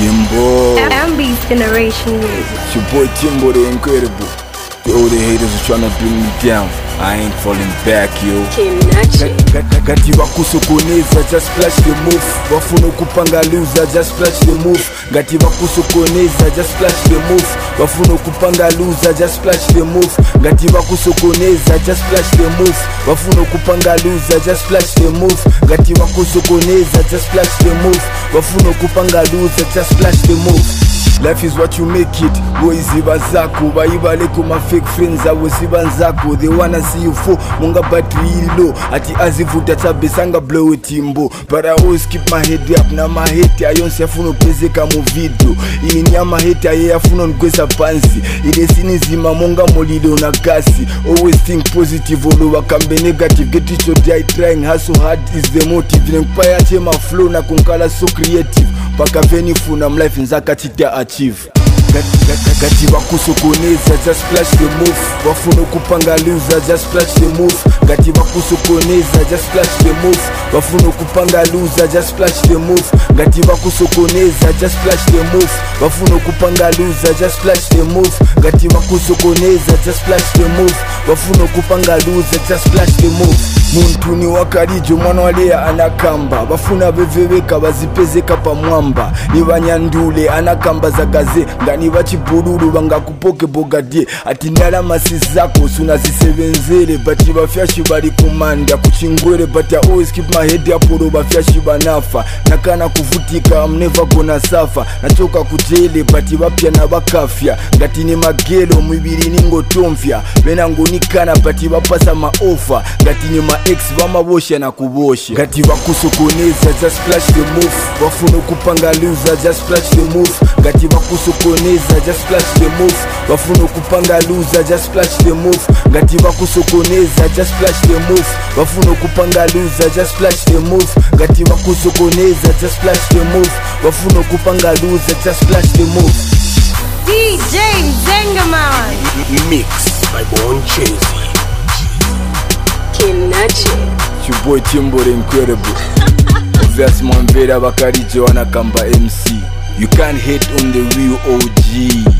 Timbo. MB's generation music. It's your boy Timbo, the incredible. The older haters are trying to bring me down. I ain't falling back, yo. Gati wakusokoneza, just flash the move. Wafuna kupanga loser, just flash the move. Gati wakusokoneza, just flash the move. Wafuna kupanga loser, just flash the move. Gati wakusokoneza, just flash the move. Wafuna kupanga loser, just flash the move. Gati wakusokoneza, just flash the move. Wafuna kupanga loser, just flash the move. Life is what you make it. Woiziba zako baibale kuma fake friends awosiba nzako. They wanna see you fall munga battery low. Ati azivuta tabesanga blow Timbo. But I always keep my head up. Na my hate ayonsi afuno pezeka mu video. Ini nyama hate aye afuno ngwesa pansi. Ile sinizima munga molido na kasi. Always think positive olo wakambe negative. Get it your day trying hustle hard is the motive. Nempaya chema flow na kunkala so creative. Paka veni funa mlife nzaka chita achieve. Gati wakusokoneza, just flash the move. Wafuna kupanga loser, just flash the move. Gati wakusokoneza, just flash the move. Wafuna kupanga loser, just flash the move. Gati wakusokoneza, just flash the move. Wafuna kupanga loser, just flash the move. Gati wakusokoneza, just flash the move. Wafuna kupanga loser, just flash the move. Muntu ni wakarijo mwana walea anakamba. Bafuna beveweka bazipezeka pa mwamba. Ni banyandule anakamba za gaze. Ngani bachibururu banga kupoke bogadie. Ati ndala masizako suna zisebenzele. Bati bafyashi bali kumanda kuchingwele. But I always keep my head up oro bafyashi banafa. Nakana kuvutika I'm never gonna suffer. Nachoka kujele bati bapya na bakafya. Ngati ni magelo mwibiri ningo tomfya. Bena ngonikana bati bapasa maofa. Ngati ni ma ex bamabosha na kubosha. Gati wakusokoneza, just flash the move. Wafuna kupanga loser, just flash the move. Gati wakusokoneza, just flash the move. Wafuna kupanga loser, just flash the move. Gati wakusokoneza, just flash the move. Wafuna kupanga loser, just flash the move. Gati wakusokoneza, just flash the move. Wafuna kupanga loser, just flash the move. DJ Zengaman. Mix by Bon Chasey. It's your boy Timbo, the incredible. Obvious Mwambera Bakarijo anakamba MC. You can't hate on the real OG.